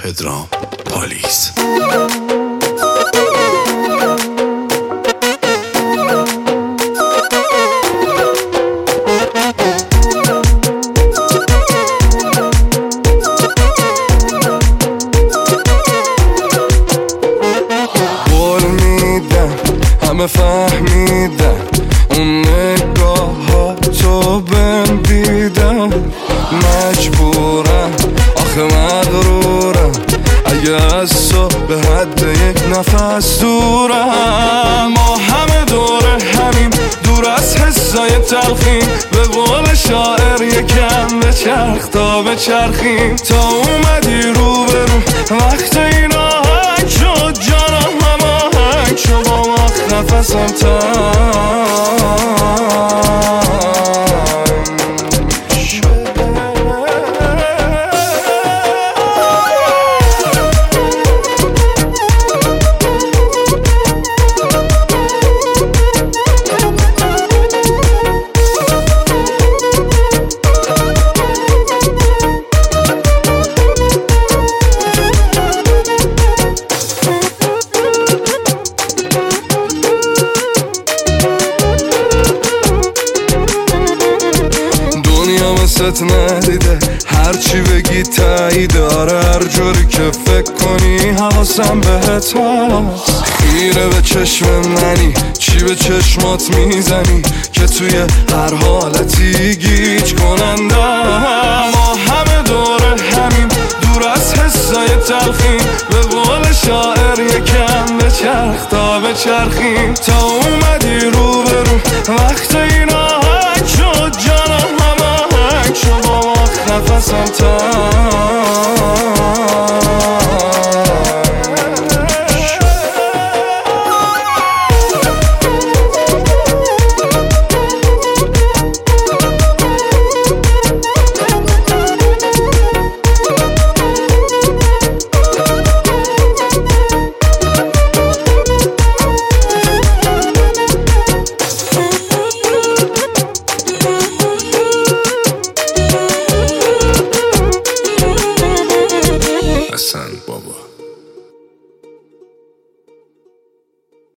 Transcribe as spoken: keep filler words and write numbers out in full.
پدرام پالیس. قول میدم همه فهمیدن اون نگاه ها تو بهم دیدن، مجبورم آخه مغرورم اگه از تو به حد یک نفس دورم. ما همه دور همیم، دور از حسای تلخیم، به قول شاعر یکم به چرخ تا به چرخیم. تا اومدی رو به رو وقت این آهنگ شد، جانم هم آهنگ شد با وقت نفسم تنگ شد. ست ندیده هرچی بگی تایید، آره هر جوری که فکر کنی حواسم بهت هست. خیره به چشم منی، چی به چشمات میزنی که توی هر حالتی گیج کننده. ما همه دور همیم، دور از حسای تلخیم، به قول شاعر یکم به چرخ تا به چرخیم. تا